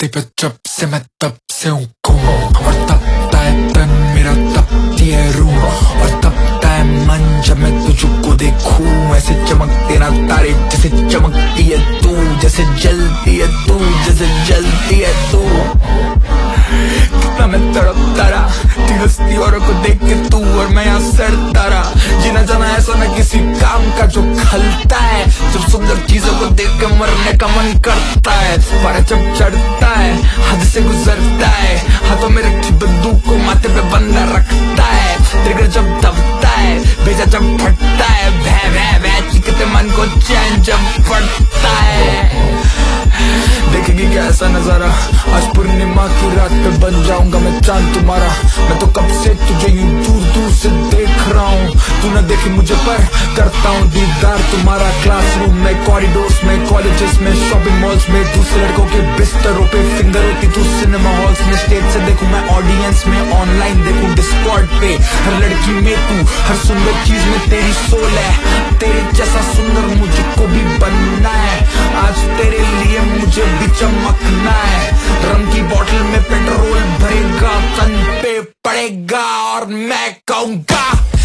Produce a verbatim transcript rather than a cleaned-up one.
धरती पे जब से मैं तब से हूँ घूम, और तबता है तन मेरा तपती है रूह, और तबता है मन जब मैं तुझको देखूं। ऐसे चमकते ना तारे जैसे चमकती है तू, जैसे जलती है तू, जैसे जलती है तू। कितना मैं तड़पता रहा तेरी हस्ती औरों को देख के तू, और मैं यहाँ सड़ता रहा। जीना जाना ऐसा ना किसी काम का जो खलता है, जब सुंदर चीजों को देख के मरने का मन करता है। पारा जब चढ़ता है हद से गुजरता है, हाथों में रखी बंदूक को माथे पे बंदा रखता है। ट्रिगर जब दबता है, भेजा जब फटता है, भै भै भै चीखते मन को चैन जब पड़ता है। देखेगी क्या ऐसा नजारा, आज पूर्णिमा की रात पे बन जाऊंगा मैं चांद तुम्हारा। मैं तो कब से तुझे यूं दूर दूर से देख रहा हूँ, तू न देखी मुझे पर करता हूँ दीदार तुम्हारा। क्लासरूम में, कॉरिडोर्स में, कॉलेजेस में, शॉपिंग मॉल्स में, दूसरे लड़कों के बिस्तरों पे फिंगर होती तू सिनेमा हॉल्स में। स्टेज से देखूं मैं ऑडियंस में, ऑनलाइन देखूं डिस्कॉर्ड पे, हर लड़की में तू, हर सुंदर चीज में तेरी सोल है। तेरे जैसा सुंदर मुझको भी बनना है, आज तेरे लिए मुझे भी चमकना है। रम की बोतल में पेट्रोल भरेगा, तन पे पड़ेगा और मैं कहूँगा